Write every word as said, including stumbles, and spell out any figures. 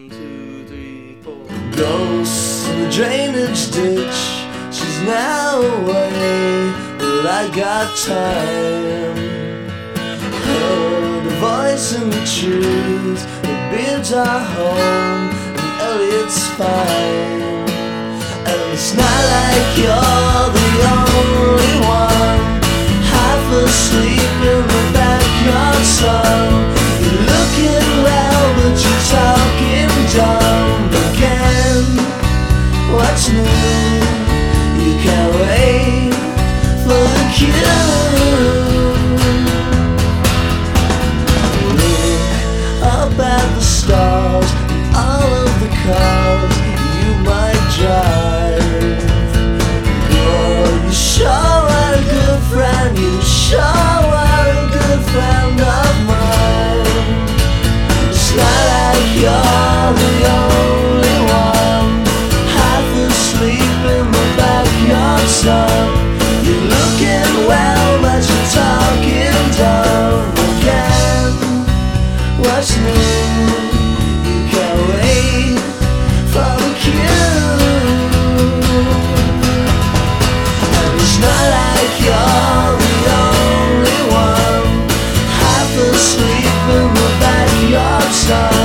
One, two, three, four. Ghosts in the drainage ditch. She's now away, but I got time. Heard a voice in the trees. The beards are home, and Elliot's fine. And it's not like you're the only one half asleep in the backyard sun. You're looking well, but you're talking dumb again. What's new? You can't wait for the cue. Look up at the stars and all of the cars you might drive. Boy, you sure are a good friend. You sure are a good friend of mine. It's not like you're the only one half asleep in the backyard sun. You're looking well, but you're talking dumb again. What's new? You can't wait for the cue. And it's not like you're the only one half asleep in the backyard sun.